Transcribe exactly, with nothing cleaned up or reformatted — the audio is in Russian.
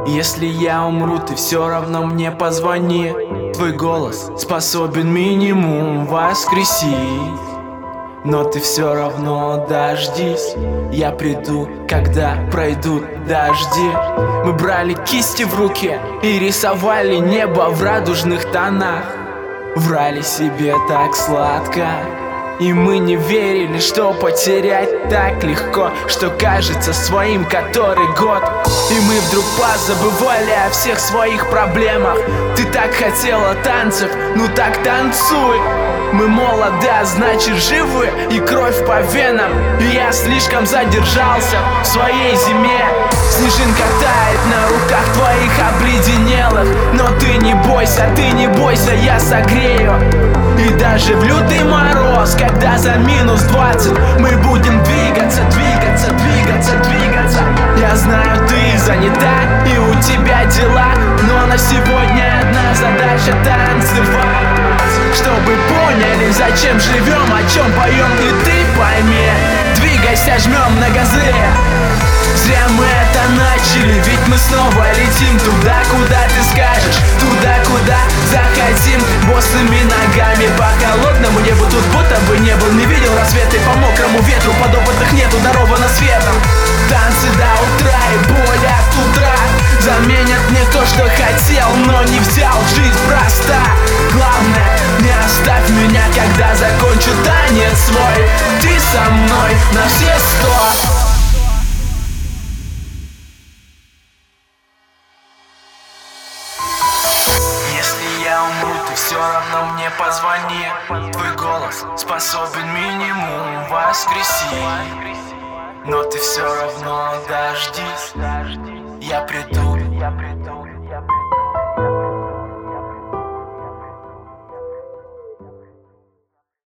Если я умру, ты все равно мне позвони. Твой голос способен минимум воскресить. Но ты все равно дождись. Я приду, когда пройдут дожди. Мы брали кисти в руки и рисовали небо в радужных тонах. Врали себе так сладко, и мы не верили, что потерять так легко, что кажется своим который год. И мы вдруг позабывали о всех своих проблемах. Ты так хотела танцев, ну так танцуй. Мы молоды, а значит живы, и кровь по венам. И я слишком задержался в своей зиме. Снежинка тает на руках твоих обледенелых. Но ты не бойся, ты не бойся, я согрею. И даже в лютый мороз, когда за минус двадцать, мы будем двигаться, двигаться, двигаться, двигаться. Я знаю, ты занята и у тебя дела, но на сегодня одна задача — танцевать. Чтобы поняли, зачем живем, о чем поем, и ты пойми. Двигайся, жмем на газы. Зря мы это начали, ведь мы снова летим туда, куда ты скажешь, туда, куда захотим. Босыми ногами по холодному небу, тут будто бы не был, не видел рассвета. И по мокрому ветру подопытных нету, даровано светом. Танцы до утра и боль от утра заменят мне то, что хотел, но не взял. Жизнь проста, главное, не оставь меня, когда закончу танец свой. Ты со мной на все сто. Если я умру, ты все равно мне позвони. Твой голос способен минимум воскресить. Но ты все равно дождись. Я приду, я приду, я приду.